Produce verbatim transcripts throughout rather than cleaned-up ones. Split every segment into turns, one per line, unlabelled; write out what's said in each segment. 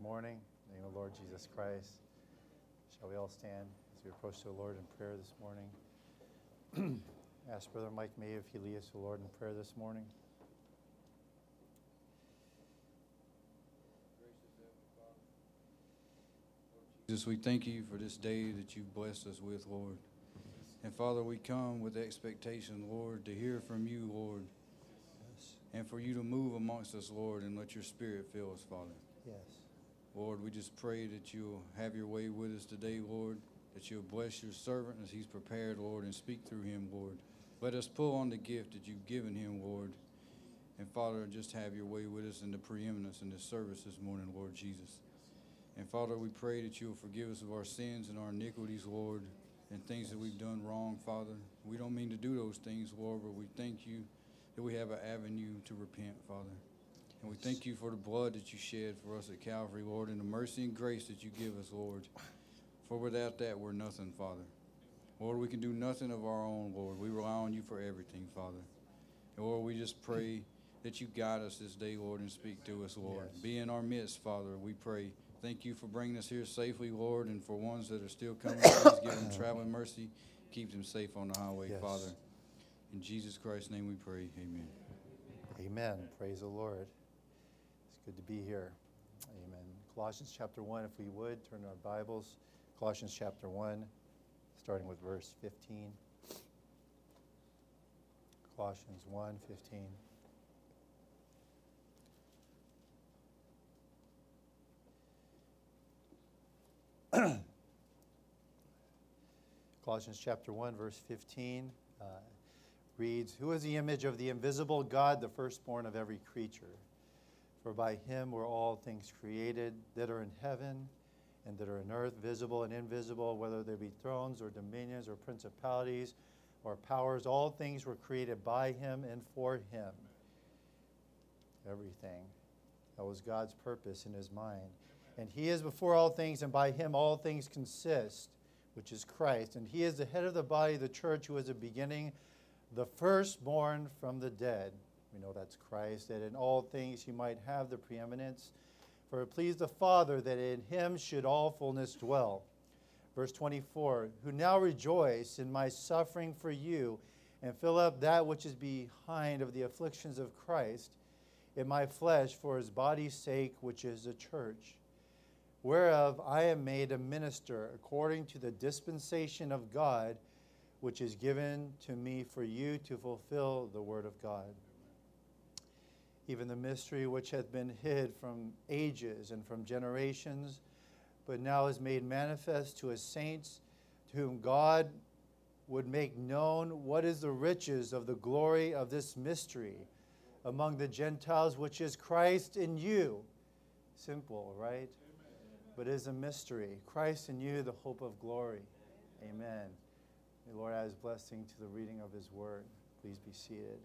morning. In the name of the Lord Jesus Christ. Shall we all stand as we approach the Lord in prayer this morning? Ask Brother Mike May if he leads the Lord in prayer this morning.
Jesus, we thank you for this day that you've blessed us with, Lord. And Father, we come with expectation, Lord, to hear from you, Lord.
Yes.
And for you to move amongst us, Lord, and let your Spirit fill us, Father.
Yes.
Lord, we just pray that you'll have your way with us today, Lord, that you'll bless your servant as he's prepared, Lord, and speak through him, Lord. Let us pull on the gift that you've given him, Lord. And Father, just have your way with us in the preeminence in this service this morning, Lord Jesus. And Father, we pray that you'll forgive us of our sins and our iniquities, Lord, and things that we've done wrong, Father. We don't mean to do those things, Lord, but we thank you that we have an avenue to repent, Father. And we thank you for the blood that you shed for us at Calvary, Lord, and the mercy and grace that you give us, Lord. For without that, we're nothing, Father. Lord, we can do nothing of our own, Lord. We rely on you for everything, Father. And Lord, we just pray that you guide us this day, Lord, and speak to us, Lord.
Yes.
Be in our midst, Father, we pray. Thank you for bringing us here safely, Lord, and for ones that are still coming, please give them traveling mercy. Keep them safe on the highway,
Yes.
Father. In Jesus Christ's name we pray. Amen.
Amen. Praise the Lord. It's good to be here. Amen. Colossians chapter one, if we would, turn to our Bibles. Colossians chapter one, starting with verse fifteen. Colossians one, fifteen. Colossians chapter one, verse fifteen uh, reads, "Who is the image of the invisible God, the firstborn of every creature? For by him were all things created that are in heaven and that are in earth, visible and invisible, whether they be thrones or dominions or principalities or powers. All things were created by him and for him." Everything. That was God's purpose in his mind. "And he is before all things, and by him all things consist, which is Christ. And he is the head of the body of the church, who is the beginning, the firstborn from the dead." We know that's Christ, "that in all things he might have the preeminence. For it pleased the Father that in him should all fullness dwell." Verse twenty-four, "Who now rejoice in my suffering for you, and fill up that which is behind of the afflictions of Christ in my flesh for his body's sake, which is the church, whereof I am made a minister according to the dispensation of God, which is given to me for you to fulfill the word of God. Even the mystery which hath been hid from ages and from generations, but now is made manifest to his saints, to whom God would make known what is the riches of the glory of this mystery among the Gentiles, which is Christ in you." Simple, right? But it is a mystery. "Christ in you, the hope of glory." Amen. May the Lord add his blessing to the reading of his word. Please be seated.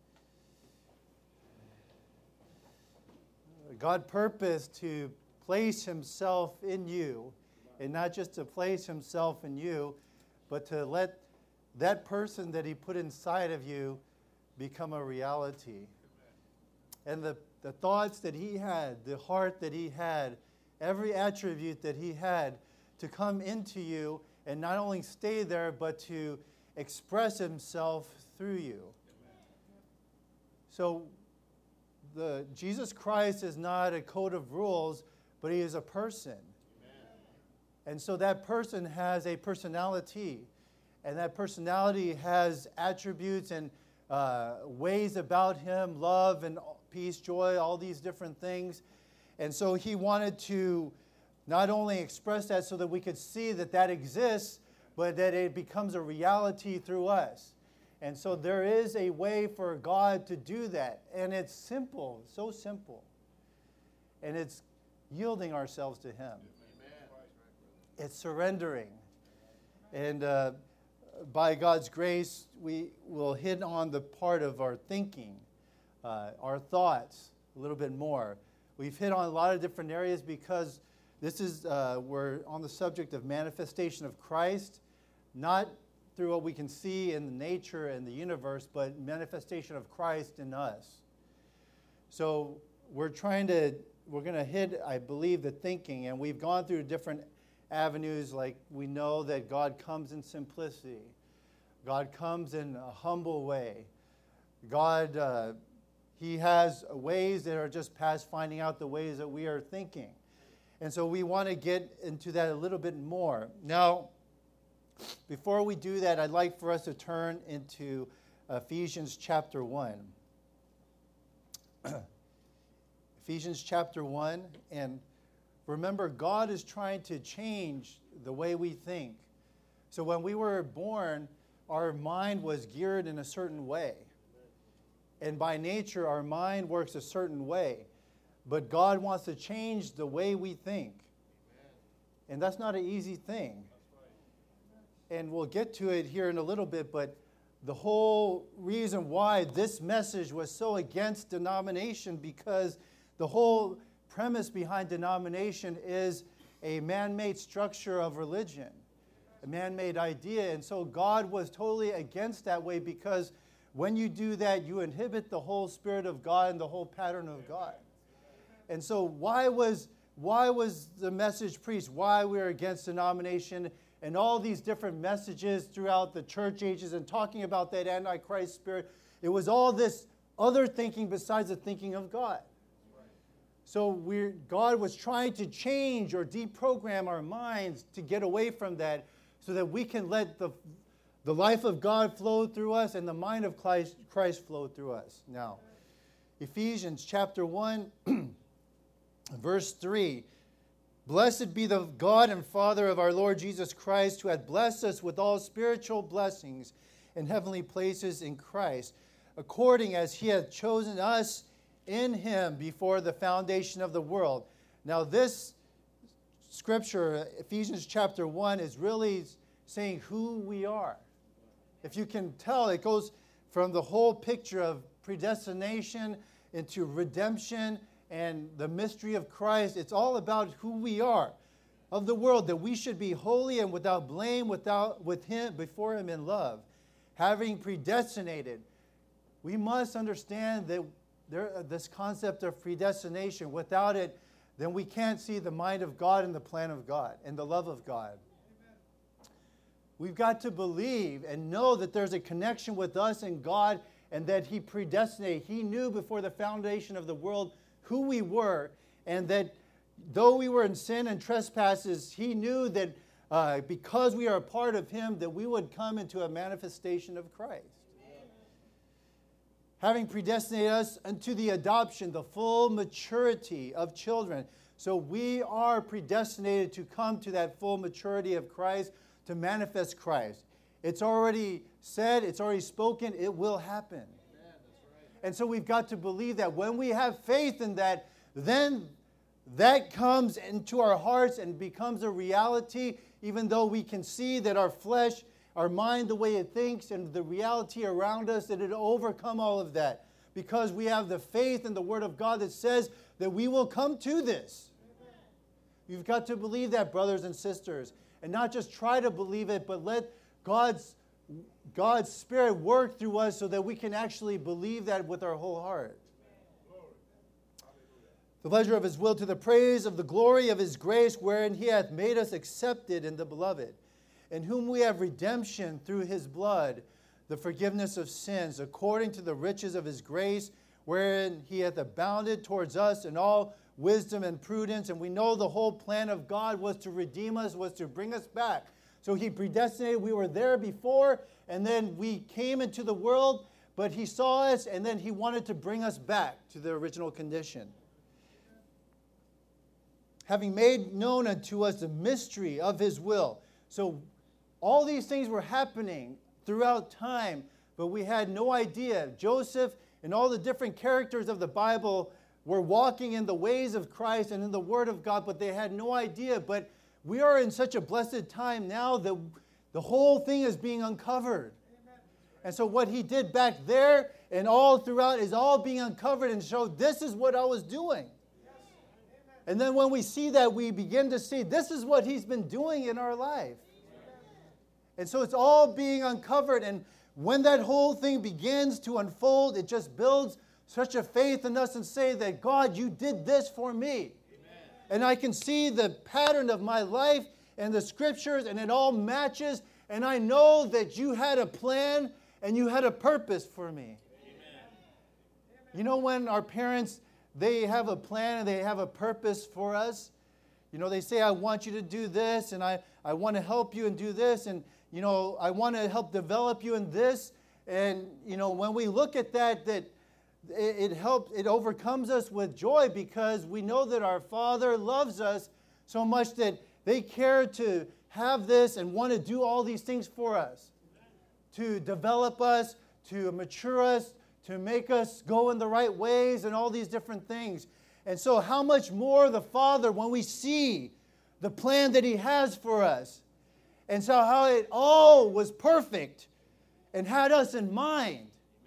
God purposed to place himself in you, and not just to place himself in you, but to let that person that he put inside of you become a reality. And the, the thoughts that he had, the heart that he had, every attribute that he had to come into you and not only stay there, but to express himself through you. So the Jesus Christ is not a code of rules, but he is a person. And so that person has a personality, and that personality has attributes and uh, ways about him, love and peace, joy, all these different things. And so he wanted to not only express that so that we could see that that exists, but that it becomes a reality through us. And so there is a way for God to do that. And it's simple, so simple. And it's yielding ourselves to him. Amen. It's surrendering. And uh, by God's grace, we will hit on the part of our thinking, uh, our thoughts a little bit more. We've hit on a lot of different areas because this is, uh, we're on the subject of manifestation of Christ, not through what we can see in the nature and the universe, but manifestation of Christ in us. So we're trying to we're going to hit, I believe, the thinking. And we've gone through different avenues. Like we know that God comes in simplicity. God comes in a humble way. God, uh, He has ways that are just past finding out the ways that we are thinking. And so we want to get into that a little bit more. Now, before we do that, I'd like for us to turn into Ephesians chapter one. Ephesians chapter one. And remember, God is trying to change the way we think. So when we were born, our mind was geared in a certain way. And by nature, our mind works a certain way. But God wants to change the way we think. And that's not an easy thing. And we'll get to it here in a little bit, but the whole reason why this message was so against denomination, because the whole premise behind denomination is a man-made structure of religion, a man-made idea. And so God was totally against that way, because when you do that, you inhibit the whole Spirit of God and the whole pattern of God. And so why was, why was the message preached? Why we are against denomination and all these different messages throughout the church ages and talking about that Antichrist spirit? It was all this other thinking besides the thinking of God. So we're, God was trying to change or deprogram our minds to get away from that, so that we can let the, the life of God flow through us and the mind of Christ, Christ flow through us. Now, Ephesians chapter one, verse three. Blessed be the God and Father of our Lord Jesus Christ, who hath blessed us with all spiritual blessings in heavenly places in Christ, according as he hath chosen us in him before the foundation of the world. Now this scripture, Ephesians chapter one, is really saying who we are. If you can tell, it goes from the whole picture of predestination into redemption and the mystery of Christ. It's all about who we are of the world, that we should be holy and without blame, without with him before him in love, having predestinated. We must understand that there, this concept of predestination. Without it, then we can't see the mind of God and the plan of God and the love of God. We've got to believe and know that there's a connection with us and God, and that he predestinated. He knew before the foundation of the world who we were, and that though we were in sin and trespasses, he knew that uh, because we are a part of him, that we would come into a manifestation of Christ. Amen. Having predestinated us unto the adoption, the full maturity of children. So we are predestinated to come to that full maturity of Christ, to manifest Christ. It's already said, it's already spoken, it will happen. And so we've got to believe that when we have faith in that, then that comes into our hearts and becomes a reality, even though we can see that our flesh, our mind, the way it thinks, and the reality around us, that it'll overcome all of that. Because we have the faith in the Word of God that says that we will come to this. You've got to believe that, brothers and sisters. And not just try to believe it, but let God's God's Spirit work through us so that we can actually believe that with our whole heart. The pleasure of his will, to the praise of the glory of his grace, wherein he hath made us accepted in the beloved, in whom we have redemption through his blood, the forgiveness of sins, according to the riches of his grace, wherein he hath abounded towards us in all wisdom and prudence. And we know the whole plan of God was to redeem us, was to bring us back. So he predestinated. We were there before, and then we came into the world, but he saw us, and then he wanted to bring us back to the original condition. Having made known unto us the mystery of his will. So all these things were happening throughout time, but we had no idea. Joseph and all the different characters of the Bible were walking in the ways of Christ and in the Word of God, but they had no idea. But we are in such a blessed time now that the whole thing is being uncovered. Amen. And so what he did back there and all throughout is all being uncovered and showed this is what I was doing. Yes. And then when we see that, we begin to see this is what he's been doing in our life. Amen. And so it's all being uncovered. And when that whole thing begins to unfold, it just builds such a faith in us and say that, God, you did this for me. Amen. And I can see the pattern of my life and the scriptures, and it all matches. And I know that you had a plan and you had a purpose for me. Amen. You know, when our parents, they have a plan and they have a purpose for us. You know, they say, I want you to do this, and I, I want to help you and do this, and, you know, I want to help develop you in this. And, you know, when we look at that, that it, it helps, it overcomes us with joy, because we know that our Father loves us so much that they care to have this and want to do all these things for us, to develop us, to mature us, to make us go in the right ways and all these different things. And so how much more the Father, when we see the plan that He has for us, and so how it all was perfect and had us in mind.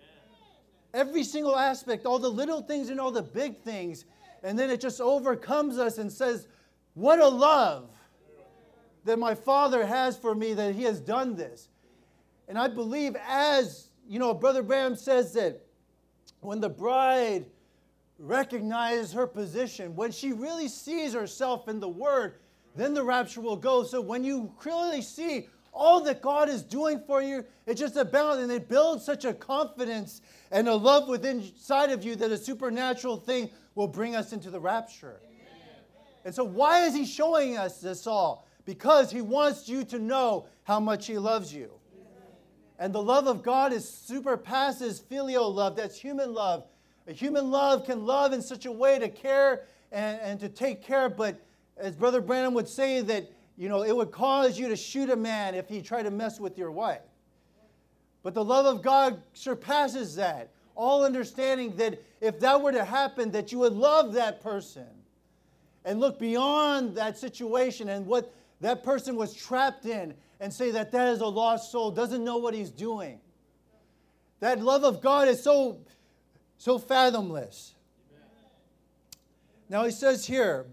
Every single aspect, all the little things and all the big things. And then it just overcomes us and says, what a love that my Father has for me, that He has done this. And I believe, as, you know, Brother Branham says that when the bride recognizes her position, when she really sees herself in the Word, then the rapture will go. So when you clearly see all that God is doing for you, it just abounds, and it builds such a confidence and a love within inside of you that a supernatural thing will bring us into the rapture. Amen. And so why is He showing us this all? Because He wants you to know how much He loves you. Amen. And the love of God is surpasses filial love. That's human love. A human love can love in such a way to care and, and to take care, but as Brother Branham would say, that, you know, it would cause you to shoot a man if he tried to mess with your wife. But the love of God surpasses that. All understanding that if that were to happen, that you would love that person and look beyond that situation and what that person was trapped in and say that that is a lost soul, doesn't know what he's doing. That love of God is so, so fathomless. Now he says here,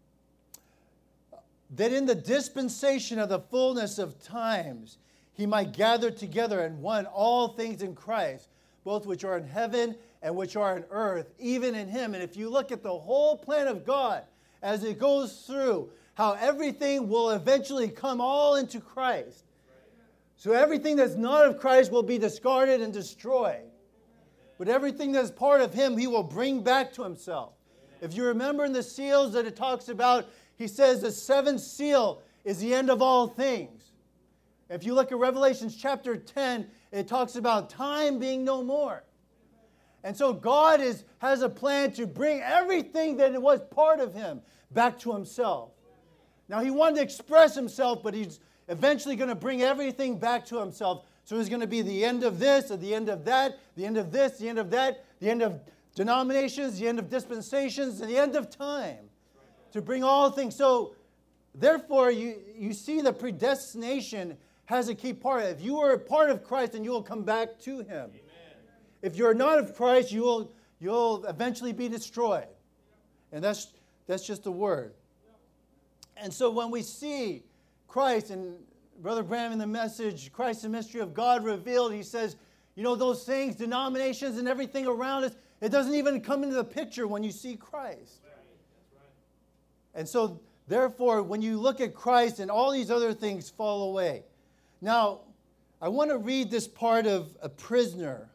that in the dispensation of the fullness of times, He might gather together in one all things in Christ, both which are in heaven and which are in earth, even in Him. And if you look at the whole plan of God as it goes through, how everything will eventually come all into Christ. So everything that's not of Christ will be discarded and destroyed. But everything that's part of Him, He will bring back to Himself. If you remember in the seals that it talks about, He says the seventh seal is the end of all things. If you look at Revelation chapter ten, it talks about time being no more. And so God is, has a plan to bring everything that was part of Him back to Himself. Now He wanted to express Himself, but He's eventually going to bring everything back to Himself. So there's going to be the end of this, or the end of that, the end of this, the end of that, the end of denominations, the end of dispensations, and the end of time. To bring all things. So, therefore, you, you see the predestination has a key part. If you are a part of Christ, then you will come back to Him. Amen. If you're not of Christ, you will, you'll eventually be destroyed. And that's, that's just the word. And so when we see Christ, and Brother Branham in the message, Christ the mystery of God revealed, he says, you know, those things, denominations and everything around us, it doesn't even come into the picture when you see Christ. And so, therefore, when you look at Christ, and all these other things fall away. Now, I want to read this part of a prisoner.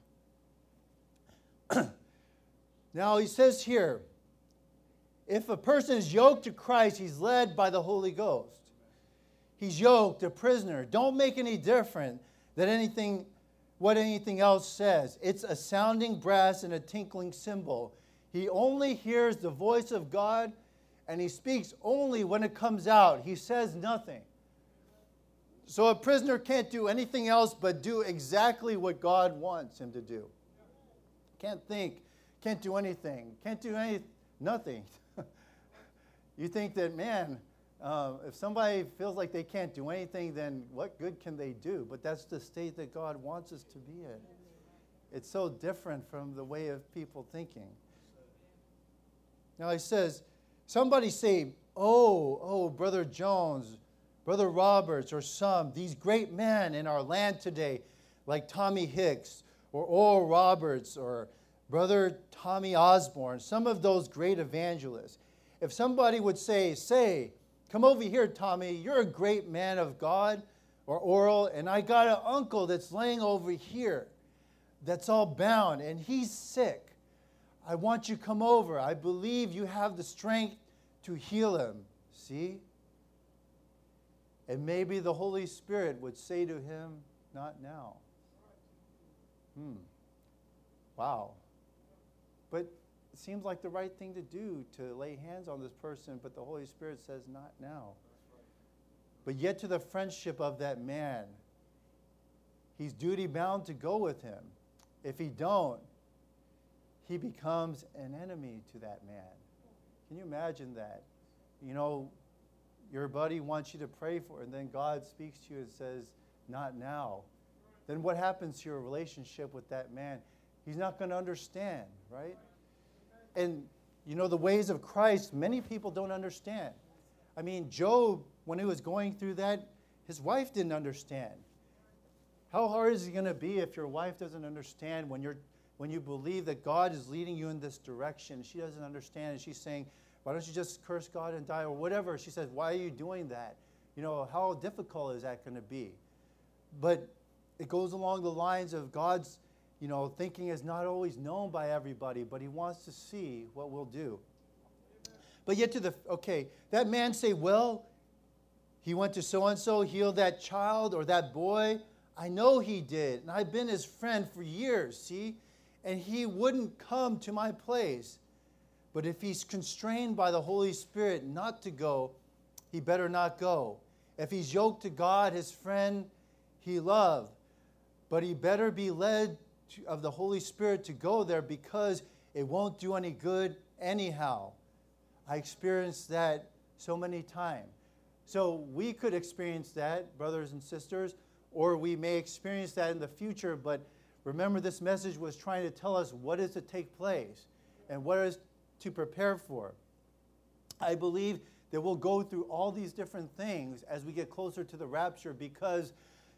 Now, he says here, if a person is yoked to Christ, he's led by the Holy Ghost. He's yoked, a prisoner. Don't make any difference that anything, what anything else says. It's a sounding brass and a tinkling cymbal. He only hears the voice of God, and he speaks only when it comes out. He says nothing. So a prisoner can't do anything else but do exactly what God wants him to do. Can't think, can't do anything, can't do any, nothing. You think that, man, uh, if somebody feels like they can't do anything, then what good can they do? But that's the state that God wants us to be in. It's so different from the way of people thinking. Now he says, somebody say, oh, oh, Brother Jones, Brother Roberts, or some, these great men in our land today, like Tommy Hicks, or Oral Roberts, or Brother Tommy Osborne, some of those great evangelists. If somebody would say, say, come over here, Tommy, you're a great man of God, or Oral, and I got an uncle that's laying over here that's all bound, and he's sick. I want you to come over. I believe you have the strength to heal him. See? And maybe the Holy Spirit would say to him, not now. Hmm. Wow. But it seems like the right thing to do, to lay hands on this person, but the Holy Spirit says, not now. But yet to the friendship of that man, he's duty bound to go with him. If he don't, he becomes an enemy to that man. Can you imagine that? You know, your buddy wants you to pray for, and then God speaks to you and says, not now. Then what happens to your relationship with that man? He's not going to understand, right? And, you know, the ways of Christ, many people don't understand. I mean, Job, when he was going through that, his wife didn't understand. How hard is it going to be if your wife doesn't understand when you're when you believe that God is leading you in this direction? She doesn't understand, and she's saying, why don't you just curse God and die, or whatever. She says, why are you doing that? You know, how difficult is that going to be? But it goes along the lines of God's, you know, thinking is not always known by everybody, but he wants to see what we'll do. But yet to the, okay, that man say, well, he went to so-and-so, healed that child or that boy. I know he did, and I've been his friend for years, see? And he wouldn't come to my place. But if he's constrained by the Holy Spirit not to go, he better not go. If he's yoked to God, his friend, he loved. But he better be led to, of the Holy Spirit to go there, because it won't do any good anyhow. I experienced that so many times. So we could experience that, brothers and sisters, or we may experience that in the future. But remember, this message was trying to tell us what is to take place and what is to prepare for. I believe that we'll go through all these different things as we get closer to the rapture, because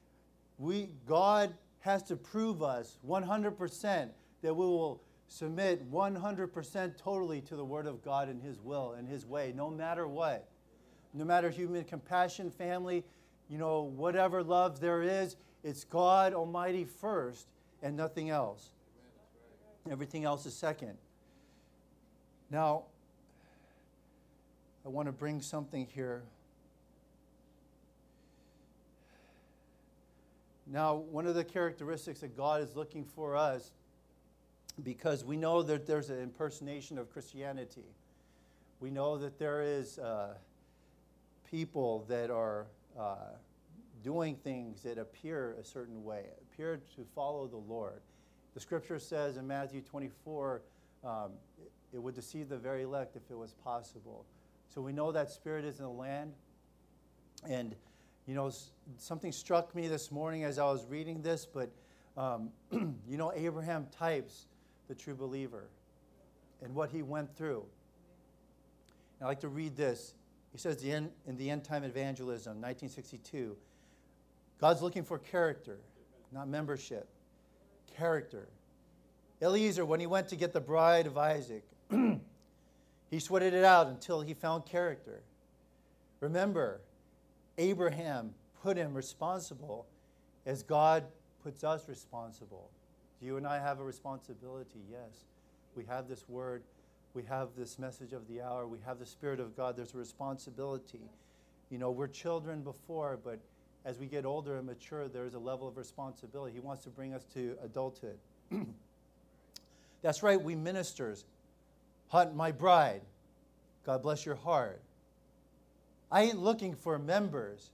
we God has to prove us one hundred percent that we will submit one hundred percent totally to the Word of God and His will and His way, no matter what. No matter human compassion, family, you know, whatever love there is, it's God Almighty first and nothing else. Everything else is second. Now, I want to bring something here. Now, one of the characteristics that God is looking for us, because we know that there's an impersonation of Christianity. We know that there is uh, people that are uh, doing things that appear a certain way, appear to follow the Lord. The scripture says in Matthew twenty-four, um, it would deceive the very elect if it was possible. So we know that spirit is in the land. And, you know, something struck me this morning as I was reading this, but, um, you know, Abraham types the true believer and what he went through. And I'd like to read this. He says the end, in the End Time Evangelism, nineteen sixty-two, God's looking for character, not membership. Character. Eliezer, when he went to get the bride of Isaac, he sweated it out until he found character. Remember, Abraham put him responsible as God puts us responsible. Do you and I have a responsibility? Yes. We have this word. We have this message of the hour. We have the Spirit of God. There's a responsibility. You know, we're children before, but as we get older and mature, there's a level of responsibility. He wants to bring us to adulthood. That's right, we ministers. Hunt my bride. God bless your heart. I ain't looking for members.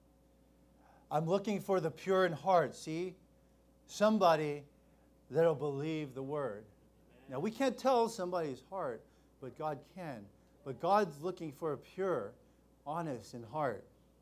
I'm looking for the pure in heart, see? Somebody that'll believe the word. Now, we can't tell somebody's heart, but God can. But God's looking for a pure, honest in heart.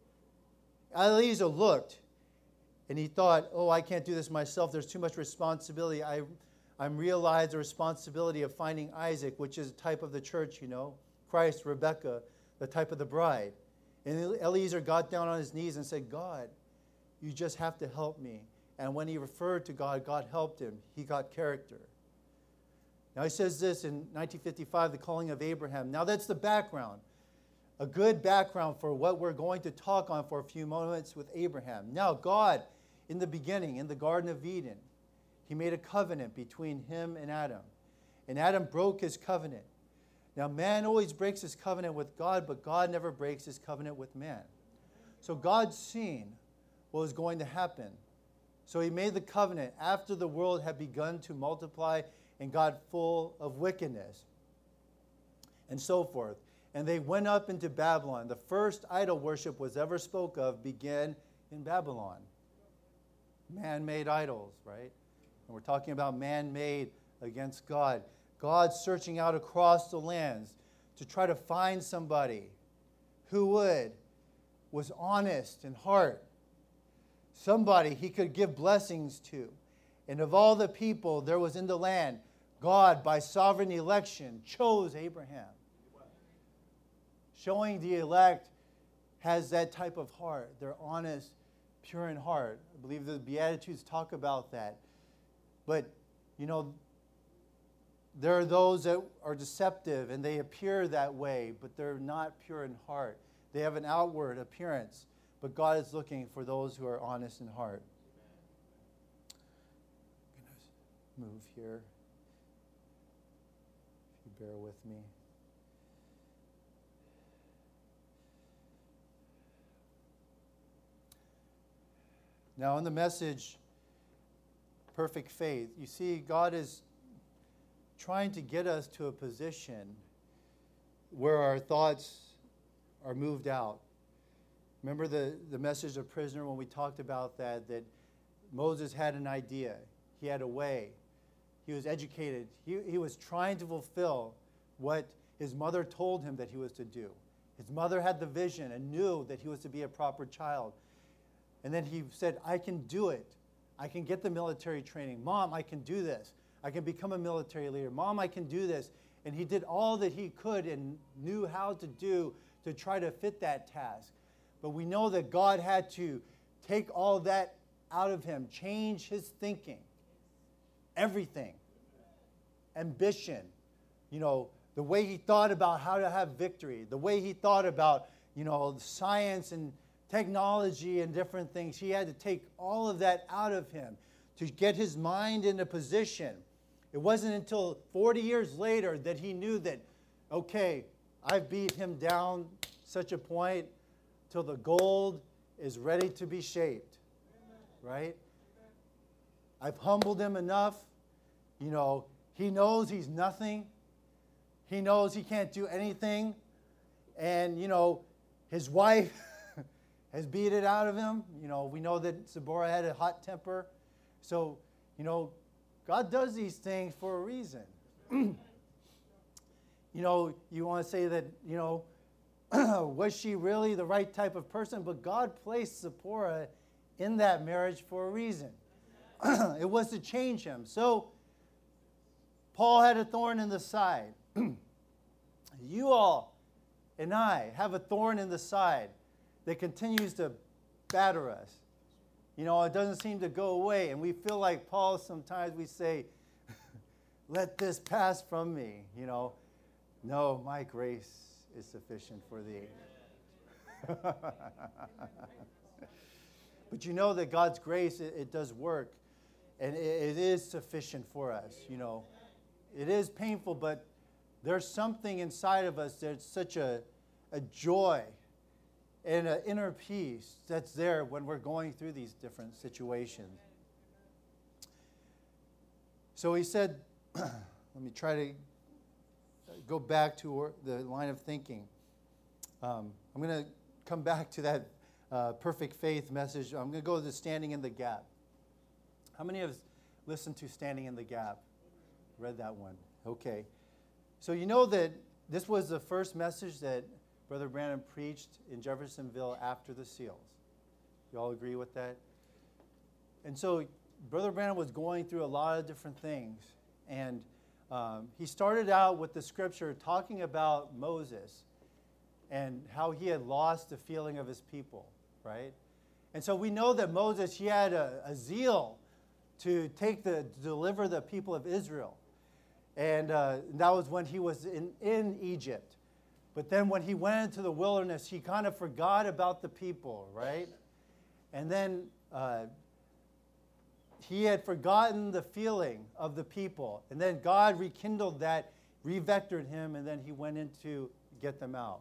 Eliezer looked, and he thought, oh, I can't do this myself. There's too much responsibility. I I'm realized the responsibility of finding Isaac, which is a type of the church, you know, Christ, Rebecca, the type of the bride. And Eliezer got down on his knees and said, God, you just have to help me. And when he referred to God, God helped him. He got character. Now he says this in nineteen fifty-five, the calling of Abraham. Now that's the background, a good background for what we're going to talk on for a few moments with Abraham. Now God, in the beginning, in the Garden of Eden, he made a covenant between him and Adam. And Adam broke his covenant. Now man always breaks his covenant with God, but God never breaks his covenant with man. So God's seen what was going to happen. So he made the covenant after the world had begun to multiply and got full of wickedness and so forth. And they went up into Babylon. The first idol worship was ever spoke of began in Babylon. Man-made idols, right? And we're talking about man-made against God. God searching out across the lands to try to find somebody who would, was honest in heart. Somebody he could give blessings to. And of all the people there was in the land, God, by sovereign election, chose Abraham. Showing the elect has that type of heart. They're honest, pure in heart. I believe the Beatitudes talk about that. But, you know, there are those that are deceptive and they appear that way, but they're not pure in heart. They have an outward appearance, but God is looking for those who are honest in heart. I'm going to move here. If you bear with me. Now, in the message, Perfect Faith, you see, God is trying to get us to a position where our thoughts are moved out. Remember the, the message of prisoner when we talked about that, that Moses had an idea. He had a way. He was educated. He, he was trying to fulfill what his mother told him that he was to do. His mother had the vision and knew that he was to be a proper child. And then he said, I can do it. I can get the military training. Mom, I can do this. I can become a military leader. Mom, I can do this. And he did all that he could and knew how to do to try to fit that task. But we know that God had to take all that out of him, change his thinking, everything, ambition, you know, the way he thought about how to have victory, the way he thought about, you know, science and technology and different things. He had to take all of that out of him to get his mind in a position. It wasn't until forty years later that he knew that, okay, I've beat him down such a point till the gold is ready to be shaped, right? I've humbled him enough. You know, he knows he's nothing. He knows he can't do anything. And, you know, his wife has beat it out of him. You know, we know that Zipporah had a hot temper. So, you know, God does these things for a reason. You know, you want to say that, you know, was she really the right type of person? But God placed Zipporah in that marriage for a reason. It was to change him. So, Paul had a thorn in the side. You all and I have a thorn in the side that continues to batter us. You know, it doesn't seem to go away. And we feel like Paul, sometimes we say, let this pass from me. You know, no, my grace is sufficient for thee. But you know that God's grace, it, it does work. And it, it is sufficient for us, you know. It is painful, but there's something inside of us that's such a, a joy and an inner peace that's there when we're going through these different situations. So he said, let me try to go back to the line of thinking. Um, I'm going to come back to that uh, perfect faith message. I'm going to go to standing in the gap. How many of us listened to Standing in the Gap? Read that one. Okay. So you know that this was the first message that Brother Branham preached in Jeffersonville after the seals. You all agree with that? And so Brother Branham was going through a lot of different things. And um, he started out with the scripture talking about Moses and how he had lost the feeling of his people, right? And so we know that Moses, he had a, a zeal to take the to deliver the people of Israel. And uh, that was when he was in, in Egypt. But then when he went into the wilderness, he kind of forgot about the people, right? And then uh, he had forgotten the feeling of the people. And then God rekindled that, revectored him, and then he went in to get them out.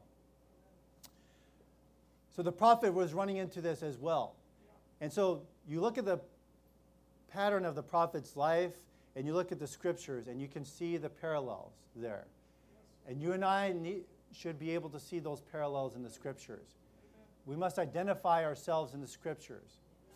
So the prophet was running into this as well. And so you look at the pattern of the prophet's life, and you look at the scriptures, and you can see the parallels there. And you and I need, should be able to see those parallels in the scriptures. We must identify ourselves in the scriptures.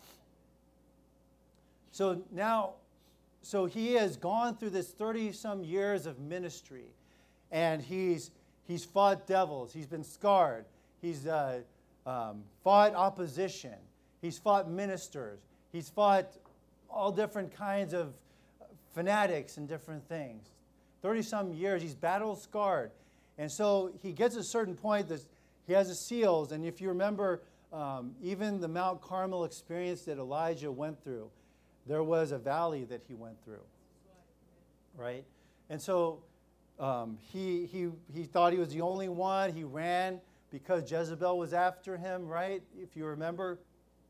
So now, so he has gone through this thirty-some years of ministry, and he's he's fought devils. He's been scarred. He's uh, um, fought opposition. He's fought ministers. He's fought all different kinds of fanatics and different things. thirty-some years, he's battle-scarred. And so he gets a certain point that he has the seals. And if you remember, um, even the Mount Carmel experience that Elijah went through, there was a valley that he went through. Right? And so um, he, he, he thought he was the only one. He ran because Jezebel was after him, right? If you remember.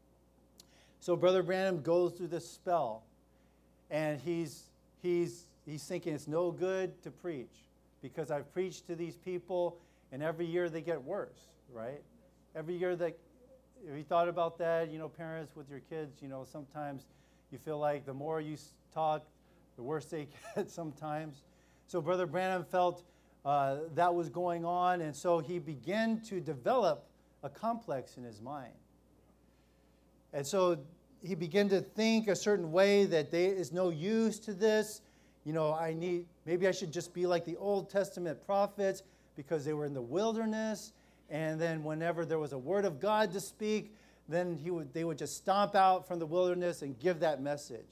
So Brother Branham goes through this spell. And he's he's he's thinking it's no good to preach because I've preached to these people, and every year they get worse, right? Every year that, have you thought about that? You know, parents with your kids, you know, sometimes you feel like the more you talk, the worse they get sometimes. So Brother Branham felt uh, that was going on, and so he began to develop a complex in his mind. And so he began to think a certain way that there is no use to this. You know, I need, maybe I should just be like the Old Testament prophets because they were in the wilderness. And then whenever there was a word of God to speak, then he would, they would just stomp out from the wilderness and give that message.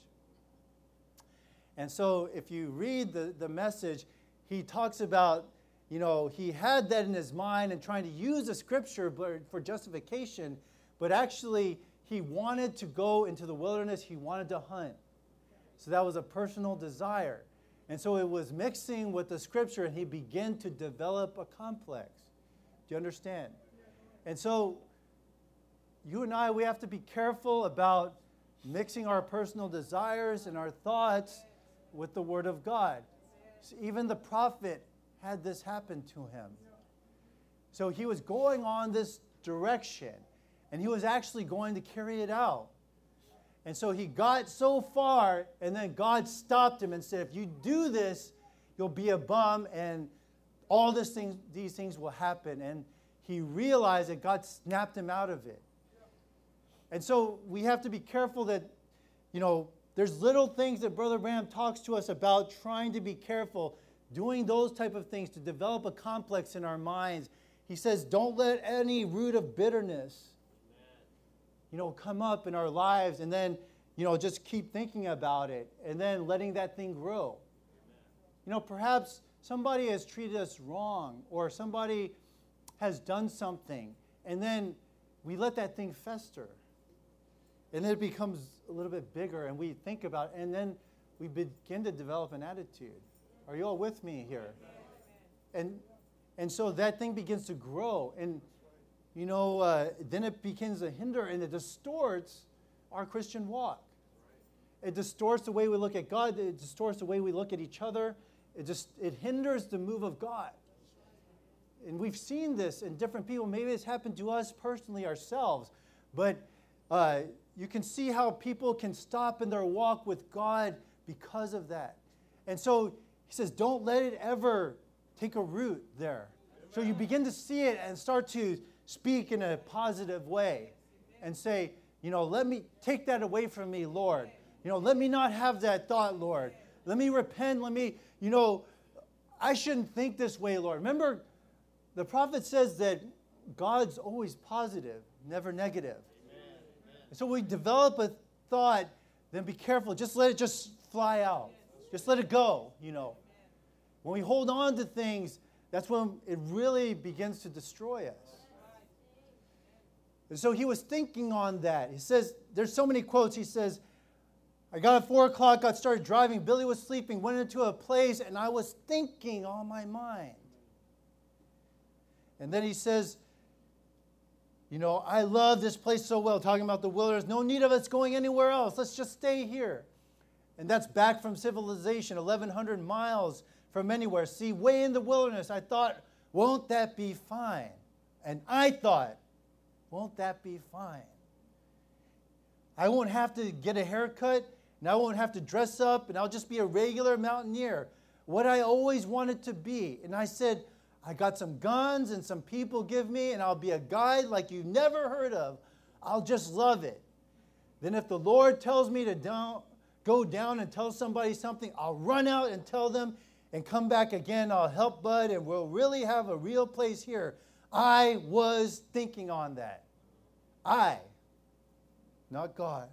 And so if you read the, the message, he talks about, you know, he had that in his mind and trying to use the scripture for justification, but actually he wanted to go into the wilderness. He wanted to hunt. So that was a personal desire. And so it was mixing with the scripture, and he began to develop a complex. Do you understand? And so you and I, we have to be careful about mixing our personal desires and our thoughts with the Word of God. So even the prophet had this happen to him. So he was going on this direction. And he was actually going to carry it out. And so he got so far, and then God stopped him and said, if you do this, you'll be a bum, and all this things, these things will happen. And he realized that God snapped him out of it. And so we have to be careful that, you know, there's little things that Brother Branham talks to us about, trying to be careful, doing those type of things to develop a complex in our minds. He says, don't let any root of bitterness, you know, come up in our lives, and then, you know, just keep thinking about it and then letting that thing grow. Amen. You know, perhaps somebody has treated us wrong, or somebody has done something, and then we let that thing fester. And then it becomes a little bit bigger, and we think about it, and then we begin to develop an attitude. Are you all with me here? Amen. And and so that thing begins to grow, and you know, uh, then it begins to hinder, and it distorts our Christian walk. It distorts the way we look at God. It distorts the way we look at each other. It just it hinders the move of God. And we've seen this in different people. Maybe it's happened to us personally ourselves. But uh, you can see how people can stop in their walk with God because of that. And so he says, don't let it ever take a root there. So you begin to see it and start to speak in a positive way and say, you know, let me take that away from me, Lord. You know, let me not have that thought, Lord. Let me repent. Let me, you know, I shouldn't think this way, Lord. Remember, the prophet says that God's always positive, never negative. Amen. So we develop a thought, then be careful. Just let it just fly out. Just let it go, you know. When we hold on to things, that's when it really begins to destroy us. And so he was thinking on that. He says, there's so many quotes. He says, I got at four o'clock, got started driving. Billy was sleeping, went into a place, and I was thinking on my mind. And then he says, you know, I love this place so well, talking about the wilderness. No need of us going anywhere else. Let's just stay here. And that's back from civilization, eleven hundred miles from anywhere. See, way in the wilderness, I thought, won't that be fine? And I thought, won't that be fine? I won't have to get a haircut, and I won't have to dress up, and I'll just be a regular mountaineer, what I always wanted to be. And I said, I got some guns and some people give me, and I'll be a guide like you've never heard of. I'll just love it. Then if the Lord tells me to down, go down and tell somebody something, I'll run out and tell them and come back again. I'll help Bud, and we'll really have a real place here. I was thinking on that. I, not God.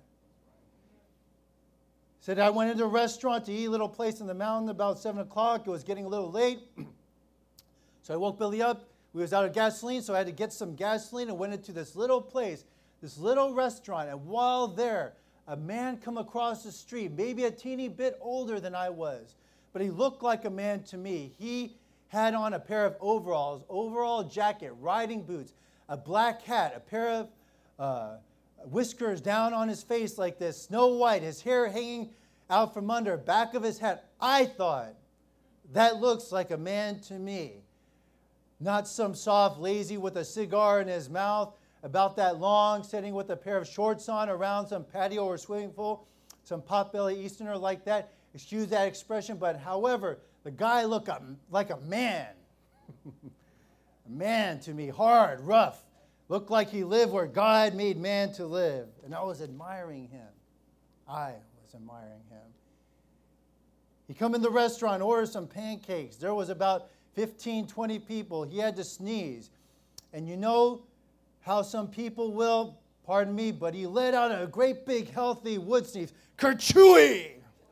Said I went into a restaurant to eat a little place in the mountain about seven o'clock. It was getting a little late. So I woke Billy up. We was out of gasoline, so I had to get some gasoline and went into this little place, this little restaurant. And while there, a man come across the street, maybe a teeny bit older than I was, but he looked like a man to me. He had on a pair of overalls, overall jacket, riding boots, a black hat, a pair of uh, whiskers down on his face like this, snow white, his hair hanging out from under, back of his hat. I thought, that looks like a man to me. Not some soft lazy with a cigar in his mouth, about that long, sitting with a pair of shorts on around some patio or swimming pool, some potbelly Easterner like that. Excuse that expression, but however, the guy looked like a man. A man to me, hard, rough. Looked like he lived where God made man to live. And I was admiring him. I was admiring him. He come in the restaurant, ordered some pancakes. There was about fifteen, twenty people. He had to sneeze. And you know how some people will, pardon me, but he let out a great big healthy wood sneeze. Kerchooey!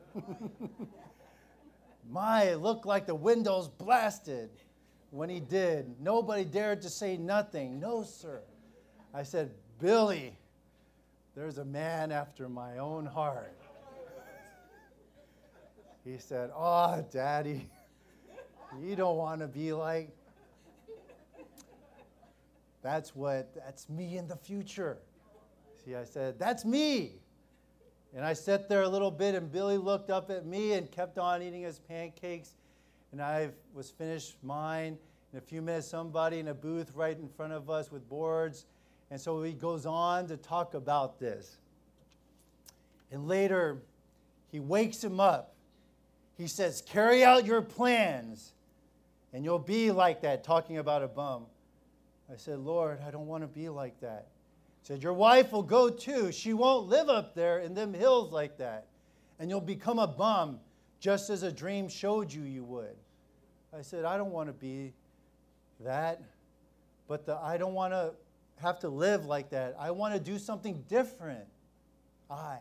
My, it looked like the windows blasted when he did. Nobody dared to say nothing. No, sir. I said, Billy, there's a man after my own heart. He said, oh, Daddy, you don't want to be like. That's what, that's me in the future. See, I said, that's me. And I sat there a little bit, and Billy looked up at me and kept on eating his pancakes. And I was finished mine. In a few minutes, somebody in a booth right in front of us with boards. And so he goes on to talk about this. And later, he wakes him up. He says, carry out your plans, and you'll be like that, talking about a bum. I said, Lord, I don't want to be like that. He said, your wife will go too. She won't live up there in them hills like that. And you'll become a bum, just as a dream showed you you would. I said, I don't want to be that. But the, I don't want to have to live like that. I want to do something different. I.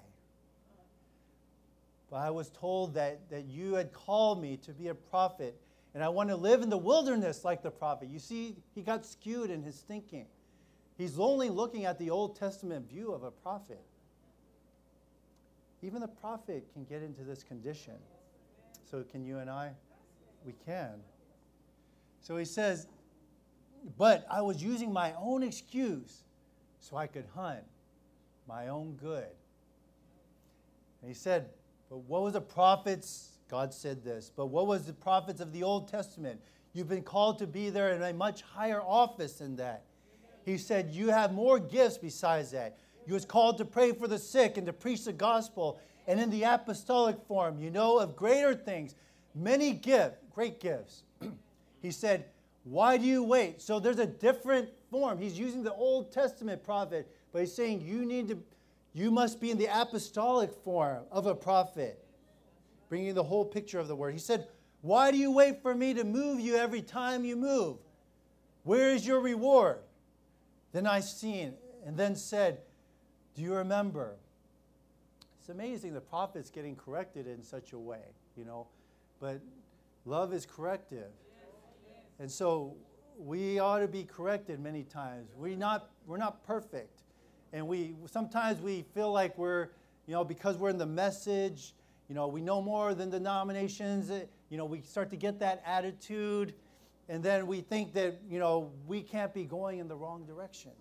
But I was told that, that you had called me to be a prophet, and I want to live in the wilderness like the prophet. You see, he got skewed in his thinking. He's only looking at the Old Testament view of a prophet. Even the prophet can get into this condition. So can you and I? We can. So he says, but I was using my own excuse so I could hunt my own good. And he said, but what was the prophets? God said this. But what was the prophets of the Old Testament? You've been called to be there in a much higher office than that. He said, you have more gifts besides that. You was called to pray for the sick and to preach the gospel. And in the apostolic form, you know of greater things. Many gifts, great gifts. He said, why do you wait? So there's a different form. He's using the Old Testament prophet, but he's saying you need to, you must be in the apostolic form of a prophet, bringing the whole picture of the word. He said, why do you wait for me to move you every time you move? Where is your reward? Then I seen and then said, do you remember? It's amazing the prophet's getting corrected in such a way, you know, but love is corrective. And so we ought to be corrected many times. We not, we're not perfect. And we sometimes we feel like we're you know, because we're in the message, you know, we know more than denominations, eh, you know, we start to get that attitude, and then we think that, you know, we can't be going in the wrong direction.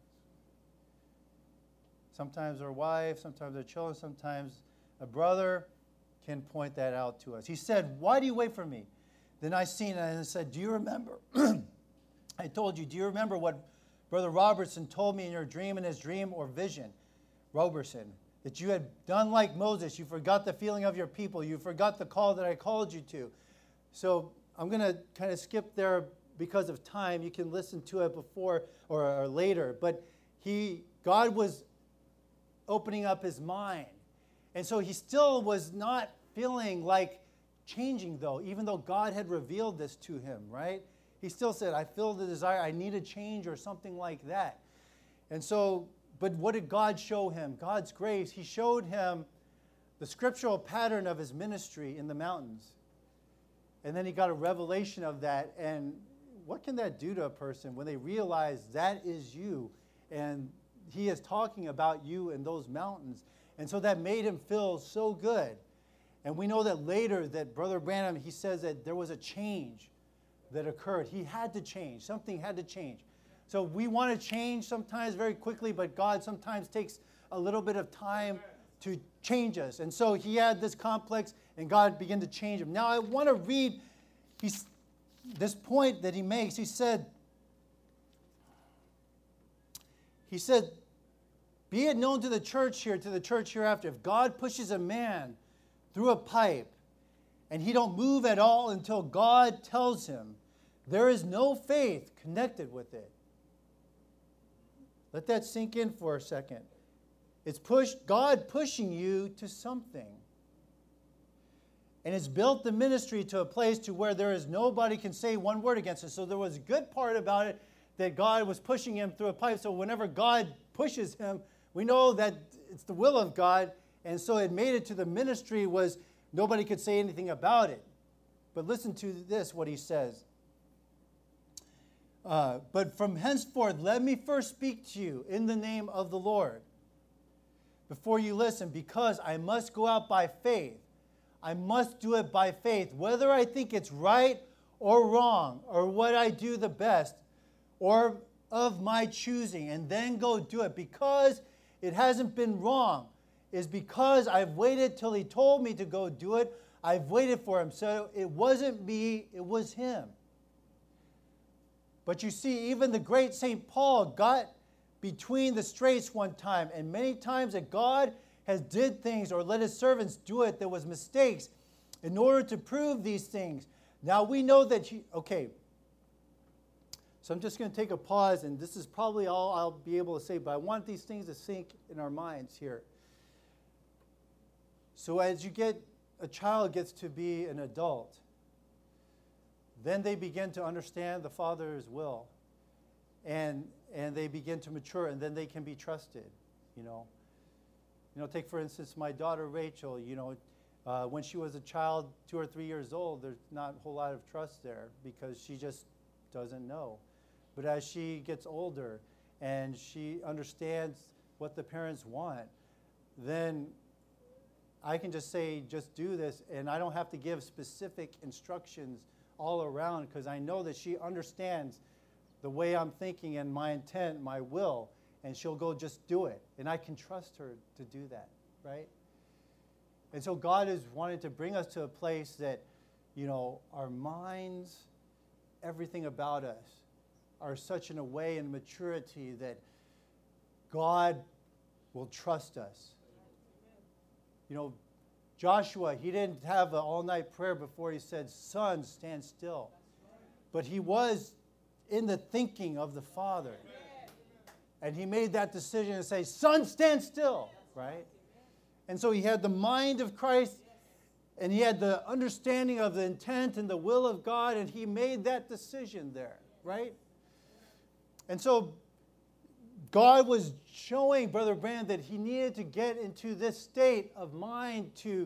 Sometimes our wife, sometimes our children, sometimes a brother can point that out to us. He said, why do you wait for me? Then I seen it and said, do you remember? I told you, do you remember what Brother Robertson told me in your dream, in his dream or vision? Robertson, that you had done like Moses. You forgot the feeling of your people. You forgot the call that I called you to. So I'm going to kind of skip there because of time. You can listen to it before or, or later. But he, God was opening up his mind. And so he still was not feeling like changing, though, even though God had revealed this to him, right? He still said, I feel the desire, I need a change or something like that. And so, but what did God show him? God's grace. He showed him the scriptural pattern of his ministry in the mountains. And then he got a revelation of that. And what can that do to a person when they realize that is you? And he is talking about you in those mountains. And so that made him feel so good. And we know that later that Brother Branham, he says that there was a change that occurred. He had to change. Something had to change. So we want to change sometimes very quickly, but God sometimes takes a little bit of time to change us. And so he had this complex, and God began to change him. Now I want to read he's, this point that he makes. He said, he said, be it known to the church here, to the church hereafter, if God pushes a man through a pipe and he don't move at all until God tells him, there is no faith connected with it. Let that sink in for a second. It's push, God pushing you to something. And it's built the ministry to a place to where there is nobody can say one word against it. So there was a good part about it that God was pushing him through a pipe. So whenever God pushes him, we know that it's the will of God. And so it made it to the ministry was nobody could say anything about it. But listen to this, what he says. Uh, but from henceforth, let me first speak to you in the name of the Lord before you listen, because I must go out by faith. I must do it by faith, whether I think it's right or wrong, or what I do the best, or of my choosing, and then go do it. Because it hasn't been wrong, is because I've waited till he told me to go do it. I've waited for him. So it wasn't me, it was him. But you see, even the great Saint Paul got between the straits one time, and many times that God has did things or let his servants do it, there was mistakes in order to prove these things. Now we know that he, okay, so I'm just going to take a pause, and this is probably all I'll be able to say, but I want these things to sink in our minds here. So as you get, a child gets to be an adult, then they begin to understand the Father's will, and and they begin to mature, and then they can be trusted, you know. You know, take for instance my daughter Rachel, you know, uh, when she was a child, two or three years old, there's not a whole lot of trust there because she just doesn't know. But as she gets older and she understands what the parents want, then I can just say, just do this, and I don't have to give specific instructions all around because I know that she understands the way I'm thinking and my intent, my will, and she'll go just do it. And I can trust her to do that, right? And so God is wanting to bring us to a place that, you know, our minds, everything about us, are such in a way in maturity that God will trust us. You know, Joshua, he didn't have an all-night prayer before he said, son, stand still. But he was in the thinking of the Father. And he made that decision to say, son, stand still, right? And so he had the mind of Christ, and he had the understanding of the intent and the will of God, and he made that decision there, right? And so God was showing Brother Branham that he needed to get into this state of mind to,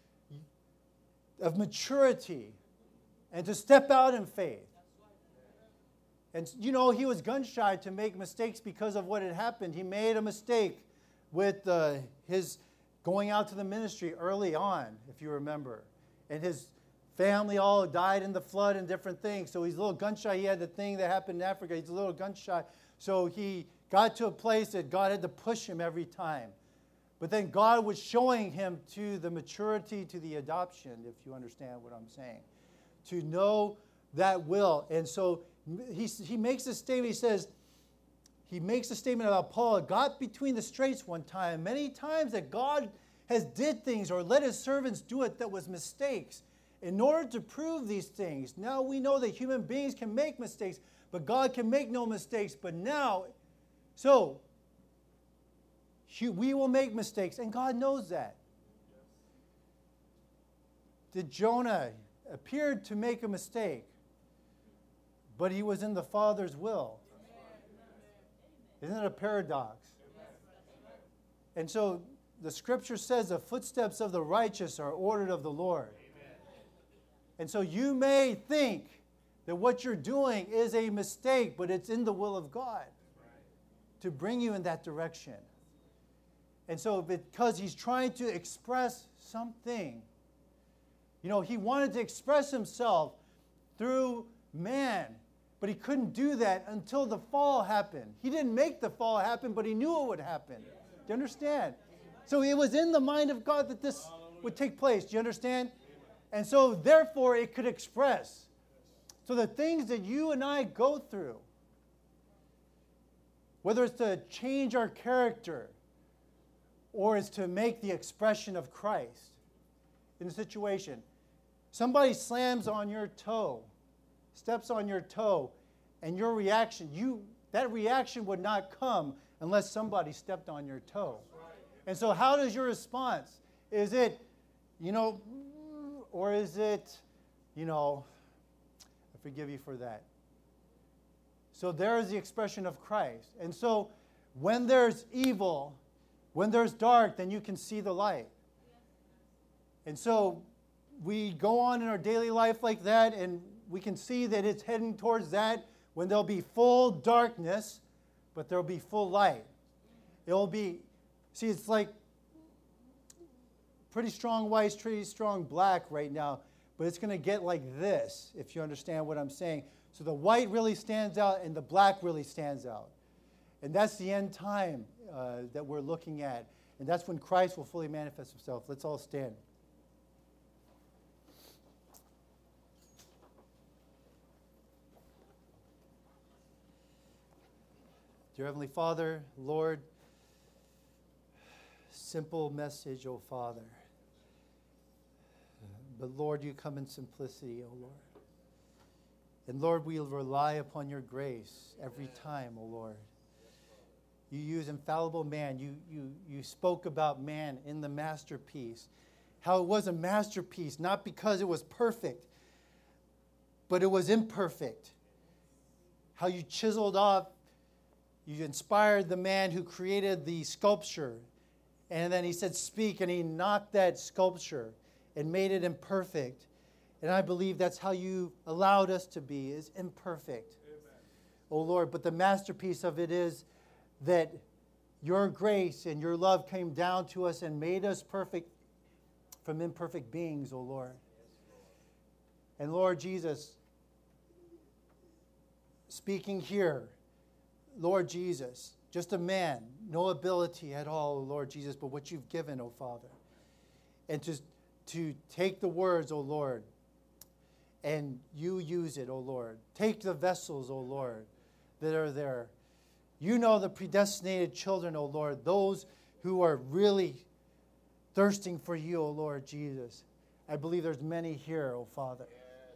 of maturity and to step out in faith. And, you know, he was gun-shy to make mistakes because of what had happened. He made a mistake with uh, his going out to the ministry early on, if you remember. And his family all died in the flood and different things. So he's a little gun shy. He had the thing that happened in Africa. He's a little gun shy. So he got to a place that God had to push him every time. But then God was showing him to the maturity, to the adoption, if you understand what I'm saying, to know that will. And so he, he makes a statement. He says, he makes a statement about Paul got between the straits one time. Many times that God has did things or let his servants do it that was mistakes. In order to prove these things, now we know that human beings can make mistakes, but God can make no mistakes. But now, so, we will make mistakes, and God knows that. Did Jonah appear to make a mistake, but he was in the Father's will? Isn't it a paradox? And so the scripture says the footsteps of the righteous are ordered of the Lord. And so you may think that what you're doing is a mistake, but it's in the will of God to bring you in that direction. And so because he's trying to express something, you know, he wanted to express himself through man, but he couldn't do that until the fall happened. He didn't make the fall happen, but he knew it would happen. Do you understand? So it was in the mind of God that this would take place. Do you understand? And so therefore it could express. So the things that you and I go through, whether it's to change our character or it's to make the expression of Christ in the situation. Somebody slams on your toe, steps on your toe, and your reaction, you that reaction would not come unless somebody stepped on your toe. And so how does your response? Is it, you know, or is it, you know, I forgive you for that. So there is the expression of Christ. And so when there's evil, when there's dark, then you can see the light. And so we go on in our daily life like that, and we can see that it's heading towards that when there'll be full darkness, but there'll be full light. It'll be, see, it's like pretty strong white, pretty strong black right now, but it's going to get like this, if you understand what I'm saying. So the white really stands out, and the black really stands out. And that's the end time uh, that we're looking at. And that's when Christ will fully manifest himself. Let's all stand. Dear Heavenly Father, Lord, simple message, O Father. But Lord, you come in simplicity, O Lord. And Lord, we rely upon your grace every time, O Lord. You use infallible man. You, you, you spoke about man in the masterpiece. How it was a masterpiece, not because it was perfect, but it was imperfect. How you chiseled off, you inspired the man who created the sculpture. And then he said, speak, and he knocked that sculpture and made it imperfect. And I believe that's how you allowed us to be, is imperfect. Amen. Oh Lord, but the masterpiece of it is that your grace and your love came down to us and made us perfect from imperfect beings, oh Lord. And Lord Jesus, speaking here, Lord Jesus, just a man, no ability at all, oh Lord Jesus, but what you've given, oh Father. And to, to take the words, oh Lord, and you use it, oh Lord. Take the vessels, oh Lord, that are there. You know the predestinated children, O Lord, those who are really thirsting for you, O Lord Jesus. I believe there's many here, O Father.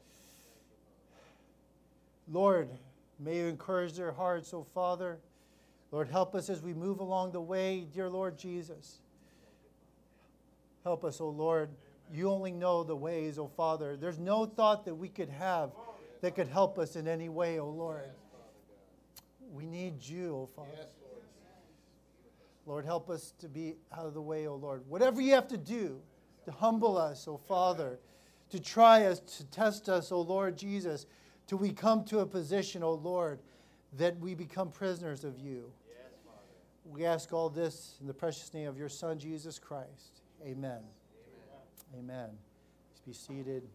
Lord, may you encourage their hearts, O Father. Lord, help us as we move along the way, dear Lord Jesus. Help us, O Lord. You only know the ways, O Father. There's no thought that we could have that could help us in any way, O Lord. We need you, O Father. Yes, Lord. Lord, help us to be out of the way, O Lord. Whatever you have to do to humble us, O Father, to try us, to test us, O Lord Jesus, till we come to a position, O Lord, that we become prisoners of you. Yes, Father. We ask all this in the precious name of your Son, Jesus Christ. Amen. Amen. Please be seated.